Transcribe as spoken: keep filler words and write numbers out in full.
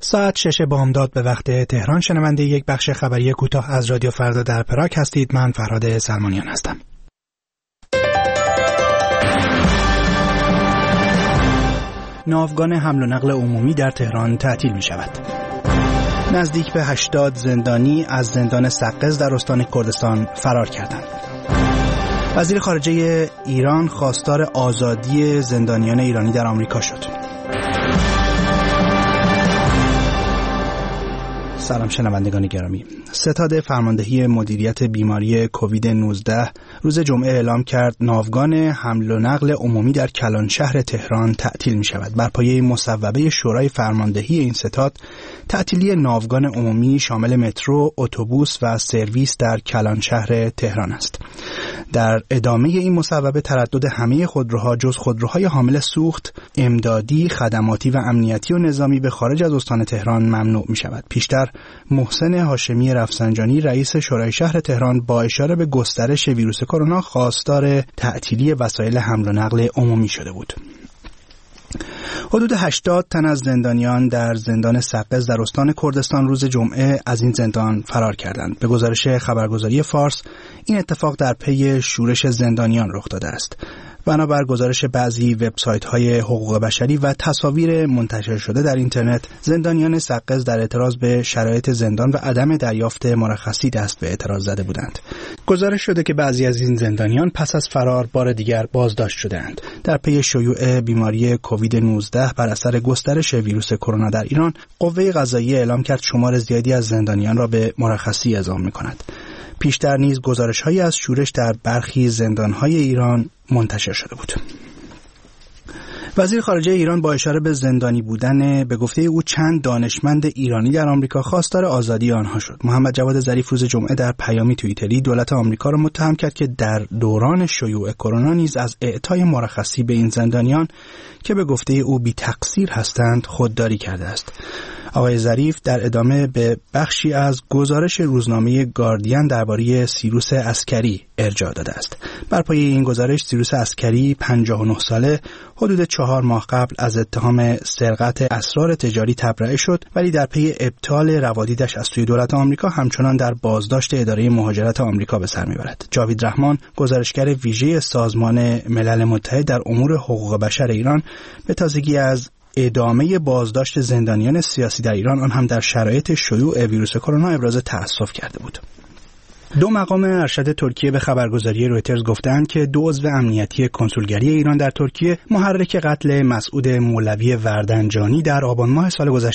ساعت شش بامداد به وقت تهران شنونده یک بخش خبری کوتاه از رادیو فردا در پراگ هستید. من فرهاد سلمانیان هستم. ناوگان حمل و نقل عمومی در تهران تعطیل می شود. نزدیک به هشتاد زندانی از زندان سقز در استان کردستان فرار کردند. وزیر خارجه ایران خواستار آزادی زندانیان ایرانی در آمریکا شد. سلام شنوندگان گرامی. ستاد فرماندهی مدیریت بیماری کووید نوزده روز جمعه اعلام کرد ناوگان حمل و نقل عمومی در کلان شهر تهران تعطیل می شود. بر پایه مصوبه شورای فرماندهی این ستاد، تعطیلی ناوگان عمومی شامل مترو، اتوبوس و سرویس در کلان شهر تهران است. در ادامه این مصوبه تردد همه خودروها جز خودروهای حامل سوخت، امدادی، خدماتی و امنیتی و نظامی به خارج از استان تهران ممنوع می شود. پیشتر محسن هاشمی رفسنجانی رئیس شورای شهر تهران با اشاره به گسترش ویروس کرونا خواستار تعطیلی وسایل حمل و نقل عمومی شده بود. حدود هشتاد تن از زندانیان در زندان سقز در استان کردستان روز جمعه از این زندان فرار کردند. به گزارش خبرگزاری فارس، این اتفاق در پی شورش زندانیان رخ داده است. بنابر گزارش بعضی وبسایت‌های حقوق بشری و تصاویر منتشر شده در اینترنت، زندانیان سقز در اعتراض به شرایط زندان و عدم دریافت مرخصی دست به اعتراض زده بودند. گزارش شده که بعضی از این زندانیان پس از فرار بار دیگر بازداشت شدند. در پی شیوع بیماری کووید نوزده بر اثر گسترش ویروس کرونا در ایران، قوه قضاییه اعلام کرد شمار زیادی از زندانیان را به مرخصی اعزام می‌کند. پیشتر نیز گزارش‌هایی از شورش در برخی زندان‌های ایران منتشر شده بود. وزیر خارجه ایران با اشاره به زندانی بودن به گفته او چند دانشمند ایرانی در آمریکا خواستار آزادی آنها شد. محمد جواد ظریف روز جمعه در پیامی توییتری دولت آمریکا را متهم کرد که در دوران شیوع کرونا نیز از اعطای مرخصی به این زندانیان که به گفته او بی تقصیر هستند خودداری کرده است. آقای ظریف در ادامه به بخشی از گزارش روزنامه گاردین درباره سیروس عسکری ارجاع داده است. بر پایه این گزارش سیروس عسکری پنجاه و نه ساله حدود چهار ماه قبل از اتهام سرقت اسرار تجاری تبرئه شد، ولی در پی ابطال روادیدش از سوی دولت آمریکا همچنان در بازداشت اداره مهاجرت آمریکا به سر میبرد. جاوید رحمان، گزارشگر ویژه سازمان ملل متحد در امور حقوق بشر ایران، به تازگی از ادامه بازداشت زندانیان سیاسی در ایران، آن هم در شرایط شیوع ویروس کرونا، ابراز تأسف کرده بود. دو مقام ارشد ترکیه به خبرگزاری رویترز گفتند که دو عضو امنیتی کنسولگری ایران در ترکیه محرک قتل مسعود مولوی وردنجانی در آبان ماه سال گذشته